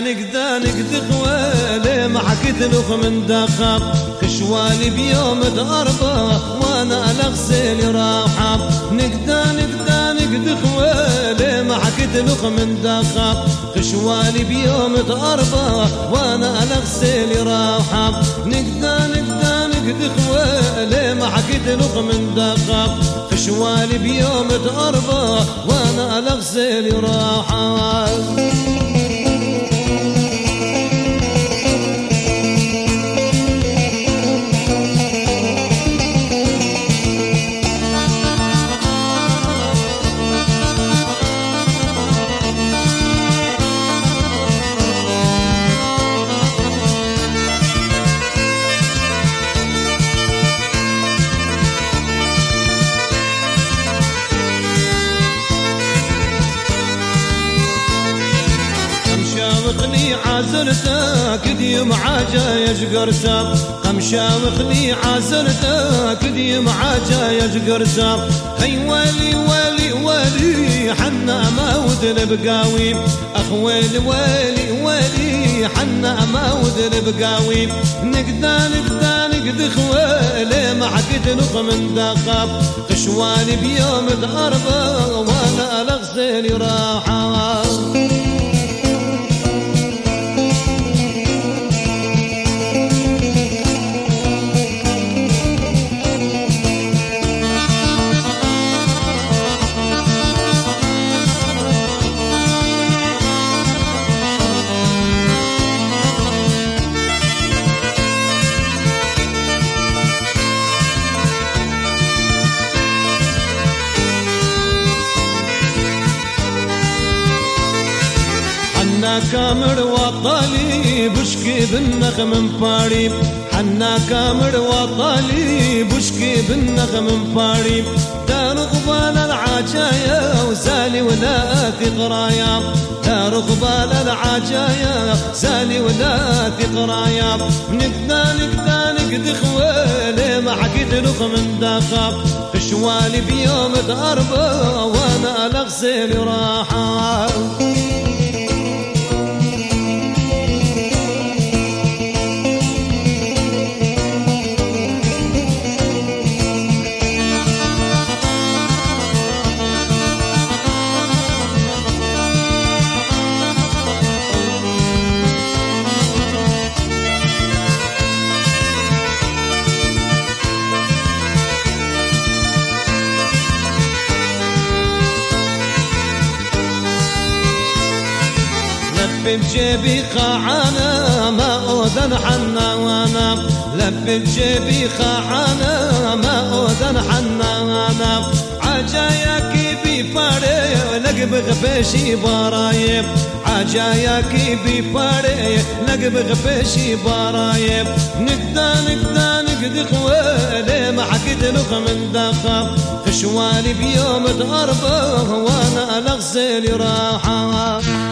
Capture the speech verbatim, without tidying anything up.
نقدا نقد خوالي ما حكيت لخ من دخب خشوالي بيوم داربه وانا الاغسل راحه نقدا نقدا نقد خوالي ما حكيت لخ من دخب خشوالي بيوم داربه وانا الاغسل راحه نقدا نقدا نقد خوالي ما حكيت لخ من دخب خشوالي بيوم داربه وانا الاغسل راحه عازرتك ديم عاجا يجقرتا قمشا وخلي عازرتك ديم عاجا يجقرتا هي والي والي والي حنا ما ودن بقاوي اخوالي والي والي حنا ما ودن بقاوي نقدا نقدا نقد خوالي ما حكيت نخ من دقب خشوالي بيوم داربه وانا الاغسل راحه كامر وطالي بشكي بالنخ من باري حنا كامر وطالي بشكي بالنخ من باري دار قبال العجايا وزالي ولا قرايا دار قبال العجايا زالي ولا قرايا نقدا نقدا نقد خوالي ما حكيت لخ من دخب خشوالي بيوم داربه وانا الاغسل راحه لب بجيبي خاعانا ما أوذن حنا وانا لب بجيبي خاعانا ما أوذن حنا وانا عجايا كيبي باري لقب غبشي برايب عجايا كيبي باري لقب غبشي برايب نقدا نقدا نقد خوالي ما حكيت لخ من دخب خشوالي بيوم داربه وانا الاغسل راحه